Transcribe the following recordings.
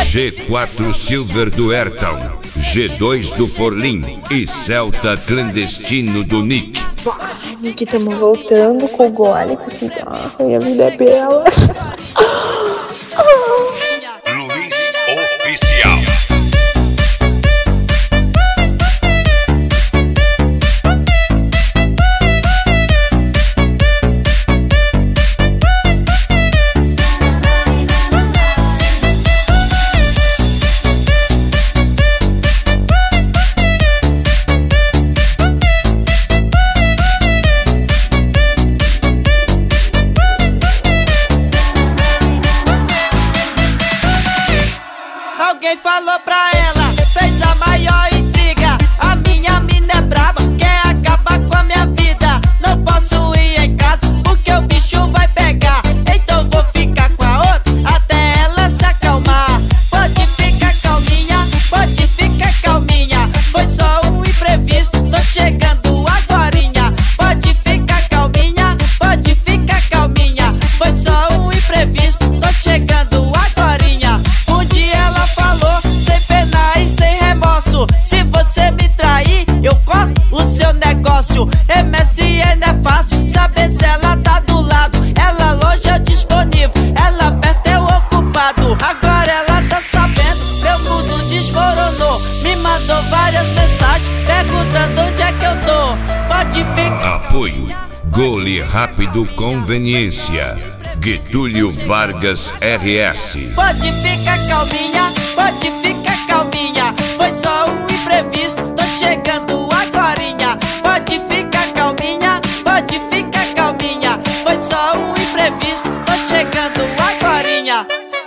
G4 Silver do Ayrton, G2 do Forlin e Celta clandestino do Nick. Nick, estamos voltando com o gole, com o cigarro e a vida é bela. Luiz Oficial. Alguém falou pra ela, fez a maior intriga. A minha mina é braba, quer acabar com a minha vida. Não posso ir em casa porque o bicho vai pegar. Então vou ficar com a outra até ela se acalmar. Pode ficar calminha, pode ficar calminha. Foi só um imprevisto, tô chegando agorinha. Pode ficar calminha, pode ficar calminha. Foi só um imprevisto, tô chegando agorinha. Um dia ela falou, sem pena e sem remorso: se você me trair, eu corto o seu negócio. MSN é fácil, saber se ela tá do lado. Ela longe é disponível, ela perto é o ocupado. Agora ela tá sabendo, meu mundo desmoronou. Me mandou várias mensagens, perguntando onde é que eu tô. Pode ficar. Apoio Gole Rápido Conveniência, Getúlio Vargas RS. Pode ficar calminha, pode ficar calminha. Foi só um imprevisto, tô chegando agorinha. Pode ficar calminha, pode ficar calminha. Foi só um imprevisto, tô chegando agorinha.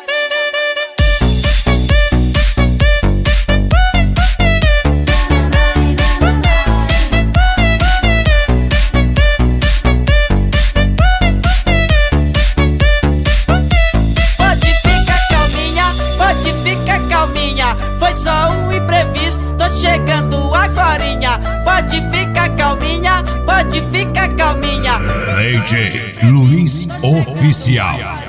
Pode ficar calminha, pode ficar calminha. Foi só um imprevisto, tô chegando agorinha. Pode ficar calminha, pode ficar calminha. DJ Luiz Oficial.